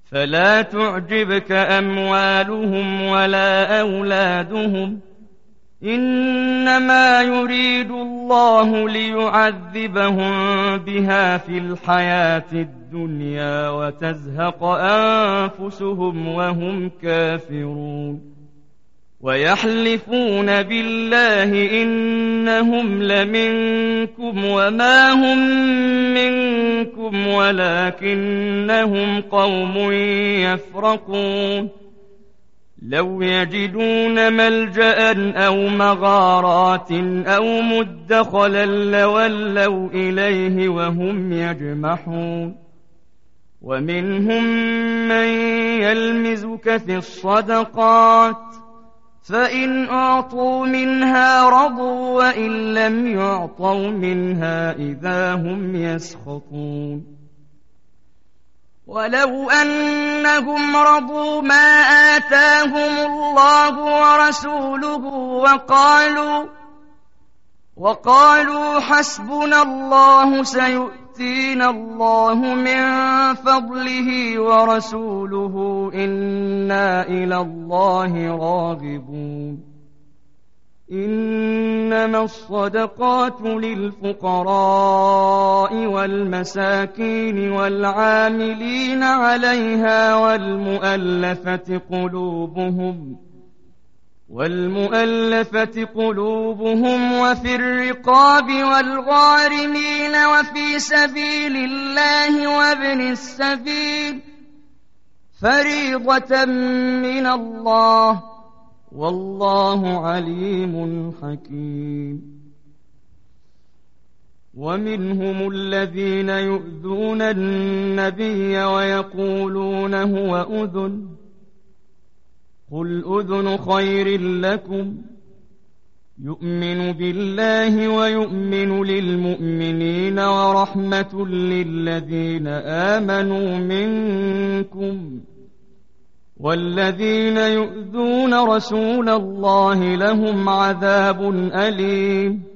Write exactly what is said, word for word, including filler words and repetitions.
فلا تعجبك أموالهم ولا أولادهم، إنما يريد الله ليعذبهم بها في الحياة الدنيا وتزهق أنفسهم وهم كافرون. ويحلفون بالله إنهم لمنكم وما هم منكم ولكنهم قوم يفرقون. لو يجدون ملجأ أو مغارات أو مدخلا لولوا إليه وهم يجمحون. ومنهم من يلمزك في الصدقات فإن أعطوا منها رضوا وإن لم يعطوا منها إذا هم يسخطون. ولو أنهم رضوا ما آتاهم الله ورسوله وقالوا وقالوا حسبنا الله سيؤتينا الله من فضله ورسوله إنا إلى الله راغبون. إنما الصدقات للفقراء والمساكين والعاملين عليها والمؤلفة قلوبهم والمؤلفة قلوبهم وفي الرقاب والغارمين وفي سبيل الله وابن السبيل فريضة من الله والله عليم حكيم. ومنهم الذين يؤذون النبي ويقولون هو أذن، قل أذن خير لكم يؤمن بالله ويؤمن للمؤمنين ورحمة للذين آمنوا منكم، والذين يؤذون رسول الله لهم عذاب أليم.